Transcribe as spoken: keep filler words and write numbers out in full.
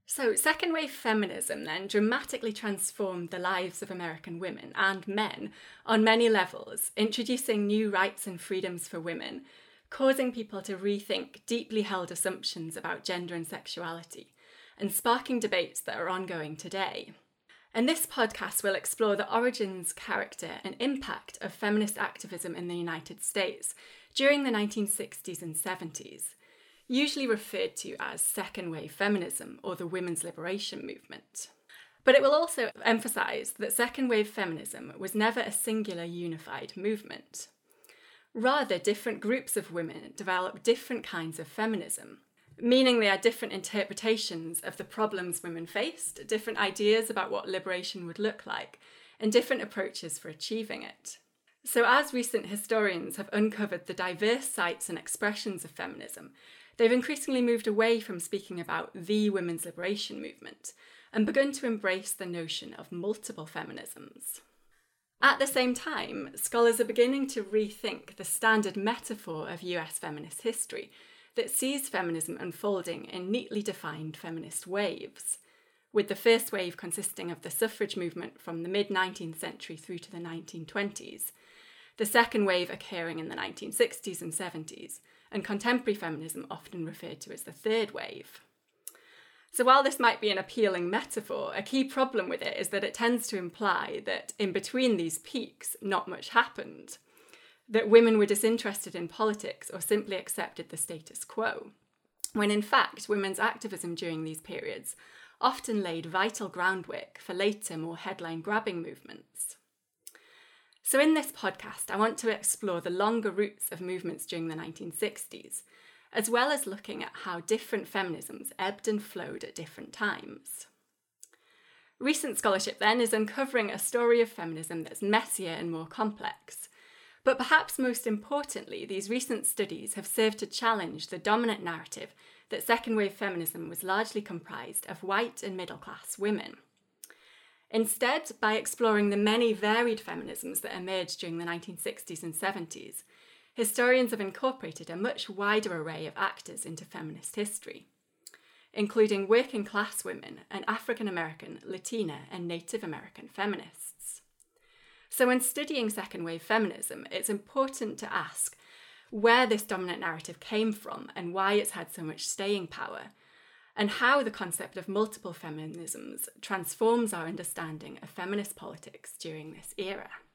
So, second wave feminism then dramatically transformed the lives of American women and men on many levels, introducing new rights and freedoms for women, causing people to rethink deeply held assumptions about gender and sexuality, and sparking debates that are ongoing today. And this podcast will explore the origins, character, and impact of feminist activism in the United States during the nineteen sixties and seventies. Usually referred to as second wave feminism or the women's liberation movement. But it will also emphasise that second wave feminism was never a singular unified movement. Rather, different groups of women developed different kinds of feminism, meaning they had different interpretations of the problems women faced, different ideas about what liberation would look like, and different approaches for achieving it. So as recent historians have uncovered the diverse sites and expressions of feminism, they've increasingly moved away from speaking about the women's liberation movement and begun to embrace the notion of multiple feminisms. At the same time, scholars are beginning to rethink the standard metaphor of U S feminist history that sees feminism unfolding in neatly defined feminist waves, with the first wave consisting of the suffrage movement from the mid-nineteenth century through to the nineteen twenties, the second wave occurring in the nineteen sixties and seventies, and contemporary feminism often referred to as the third wave. So while this might be an appealing metaphor, a key problem with it is that it tends to imply that in between these peaks, not much happened, that women were disinterested in politics or simply accepted the status quo, when in fact women's activism during these periods often laid vital groundwork for later, more headline-grabbing movements. So in this podcast, I want to explore the longer roots of movements during the nineteen sixties, as well as looking at how different feminisms ebbed and flowed at different times. Recent scholarship then is uncovering a story of feminism that's messier and more complex. But perhaps most importantly, these recent studies have served to challenge the dominant narrative that second wave feminism was largely comprised of white and middle-class women. Instead, by exploring the many varied feminisms that emerged during the nineteen sixties and seventies, historians have incorporated a much wider array of actors into feminist history, including working class women and African American, Latina, and Native American feminists. So when studying second wave feminism, it's important to ask where this dominant narrative came from and why it's had so much staying power, and how the concept of multiple feminisms transforms our understanding of feminist politics during this era.